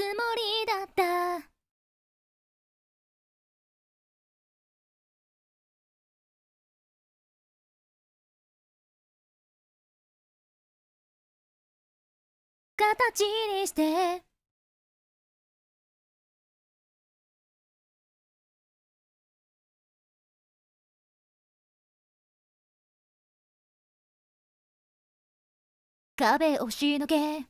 つもりだった。形にして壁押しのけ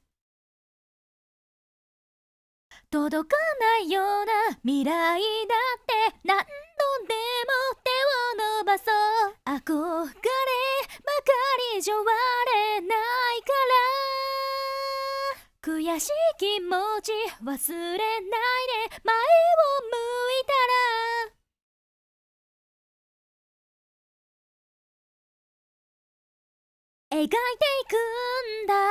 届かないような未来だって何度でも手を伸ばそう。憧ればかりじゃ割れないから悔しい気持ち忘れないで前を向いたら描いていくんだ。